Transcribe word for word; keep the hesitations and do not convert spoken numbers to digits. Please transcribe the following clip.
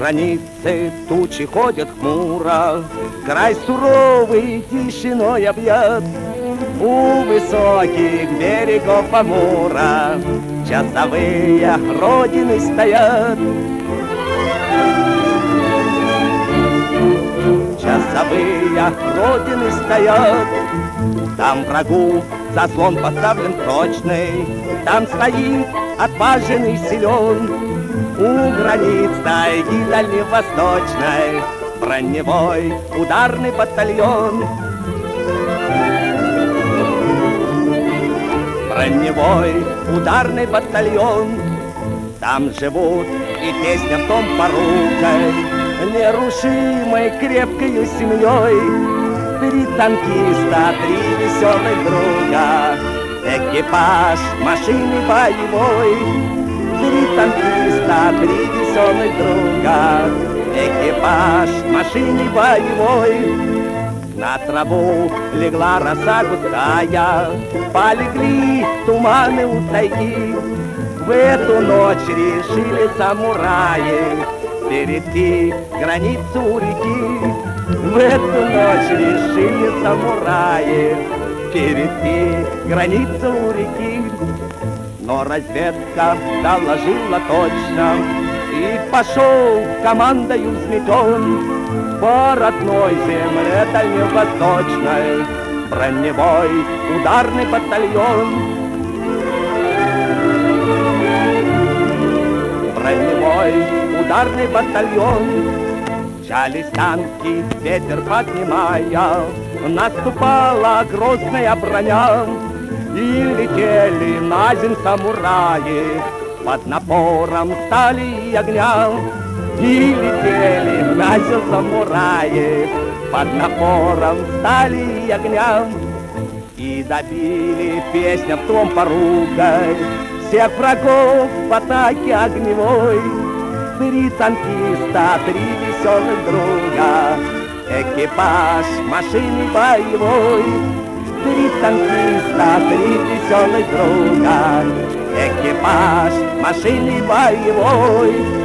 границы тучи ходят хмуро, край суровый тишиной объят. У высоких берегов Амура часовые родины стоят. Часовые родины стоят. Там врагу заслон поставлен прочный, там стоит отважный силен. У границ тайги дальневосточной броневой ударный батальон. Броневой ударный батальон. Там живут и песня в том порукой, нерушимой крепкою семьей. Три танкиста, три веселых друга, экипаж машины боевой. Три танкиста, три веселых друга, экипаж машины боевой. На траву легла роса густая, полегли туманы у тайги. В эту ночь решили самураи перейти границу у реки. В эту ночь решили самураи перейти границу у реки. Но разведка доложила точно, и пошел командою взметен по родной земле дальневосточной броневой ударный батальон. Броневой ударный батальон. Мчались танки, ветер поднимая, наступала грозная броня. И летели на землю самураи под напором стали и огня. И летели на землю самураи под напором стали и огня. И добили песня в том поругой всех врагов в атаке огневой. Три танкиста, три веселых друга, экипаж машины боевой. Три танкиста, три веселых друга, экипаж машины боевой.